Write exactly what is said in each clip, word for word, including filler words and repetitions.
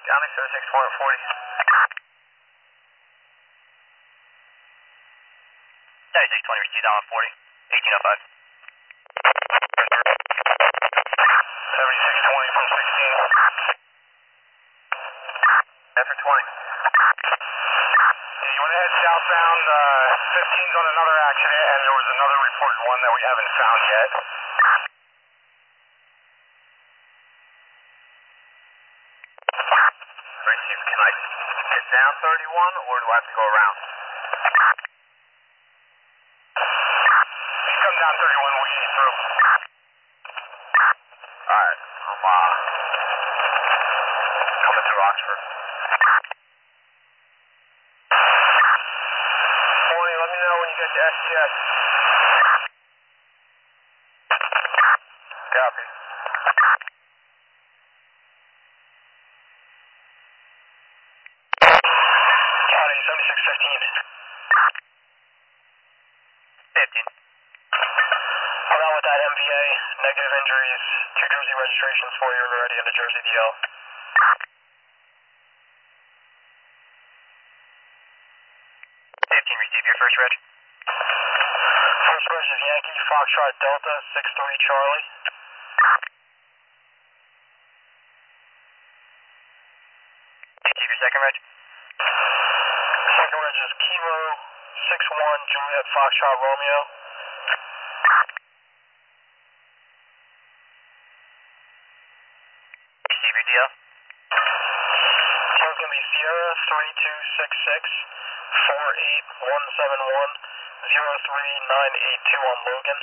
County seventy-six twenty forty. seventy-six twenty received on forty. eighteen oh five. seventy-six twenty from sixteen. After twenty. Yeah, you went ahead southbound, uh, fifteen's on another accident, and there was another reported one that we haven't found yet. Receive, can I get down thirty-one, or do I have to go around? You come down thirty-one, we'll get you through. Alright, I'm, uh, coming through Oxford. twenty, let me know when you get to S T S. Copy. County seventy-six fifteen. fifteen. Hold on with that M V A, negative injuries, two Jersey registrations for you, already in the Jersey D L. fifteen received your first reg. First reg is Yankee Foxtrot Delta six three Charlie. Receive your second reg. Second reg is Kilo six one Juliet Foxtrot Romeo. Receive your D L. So it's going to be Sierra three two six six four eight one seven one zero three nine eight two on Logan.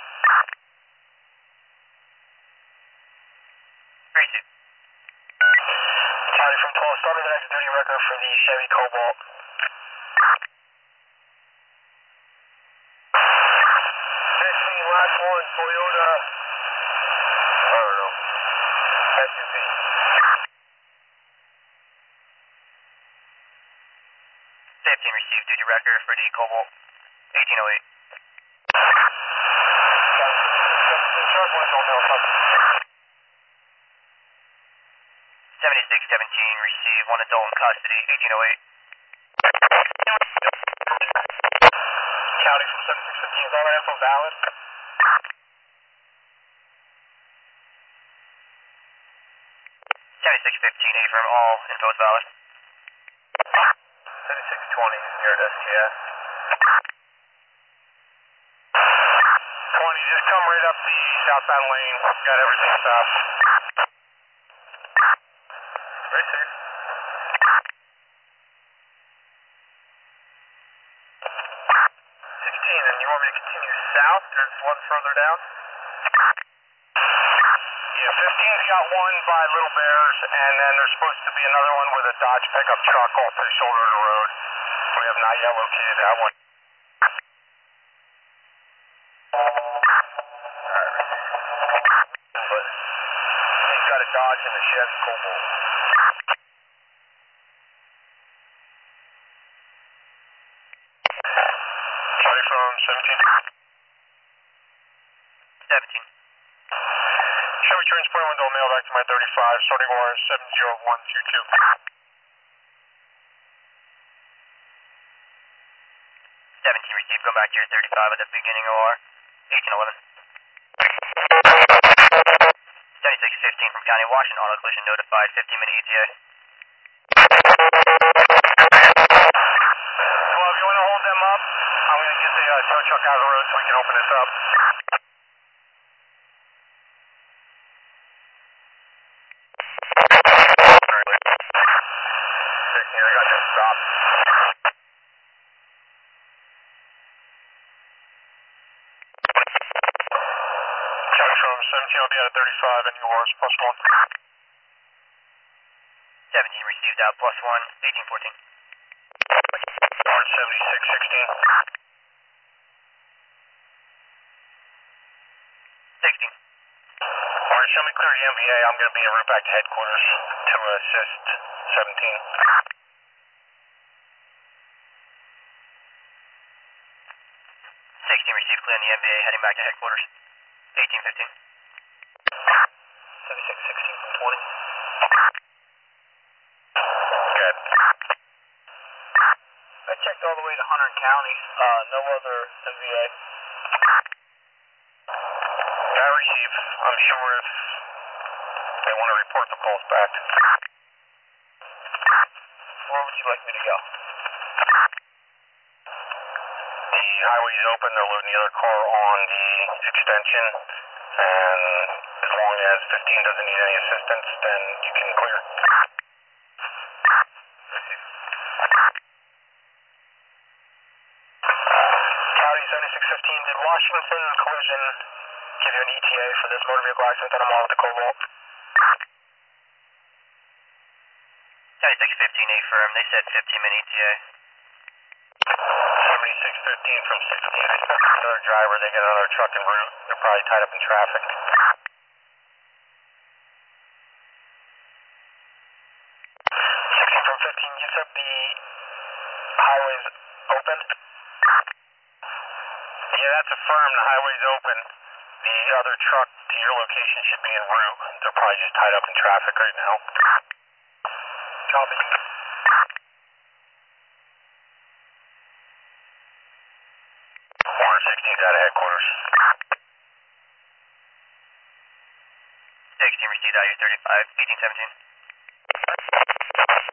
Receive. County from twelve, start the next duty record for the Chevy Cobalt. sixteen, last one, Toyota. I don't know. S U V. fifteen received duty record for the Cobalt. eighteen oh eight. seventy-six seventeen received one adult in custody. eighteen oh eight. County from seventy-six fifteen, is all that info valid? seventy-six fifteen affirm all info is valid. seventy-six twenty, near at S T S. twenty, just come right up the southbound lane. Got everything stopped. Right there. sixteen, and you want me to continue south? There's one further down. Yeah, fifteen's got one by Little Bears, and then there's supposed to be another one with a Dodge pickup truck off the shoulder of the road. We have not yet located that one. But he's got a Dodge and a Chevy Cobalt. Sorry, from seventeen. seventeen. Chevy transport window mail back to my thirty-five, starting wire seven zero one two two. seventeen received, go back to your thirty-five at the beginning O R. eighteen eleven. seventy-six fifteen from County Washington, auto collision notified, fifteen minute E T A. Well, if you want to hold them up, I'm going to get the uh, tow truck out of the road so we can open this up. sixteen, I got this stopped. Coming from seventeen, I'll be out of thirty-five, and yours, plus one. seventeen received out, plus one, eighteen fourteen. Orange seventy-six sixteen. sixteen. Orange, show me clear the M V A. I'm going to be en route back to headquarters to assist seventeen. sixteen received, clear in the M V A, heading back to headquarters. eighteen fifteen. seventy-six sixteen from twenty. Contact all the way to Hunter County. Uh, no other M V A. I receive. I'm sure if they want to report the calls back. Where would you like me to go? The highway's open. They're loading the other car on the extension. And as long as fifteen doesn't need any assistance, then you can clear. County seventy-six fifteen, did Washington Collision give you an E T A for this motor vehicle accident that I'm on with the Cobalt? seventy-six fifteen A firm, they said fifteen minute E T A. seventy-six fifteen from sixteen. They spoke to another driver. They got another truck en route. They're probably tied up in traffic. sixteen from fifteen, you said the highway's open? Yeah, that's a firm. The highway's open. The other truck to your location should be en route. They're probably just tied up in traffic right now. Copy. one sixteen's out of headquarters. sixteen received out of thirty-five, eighteen seventeen.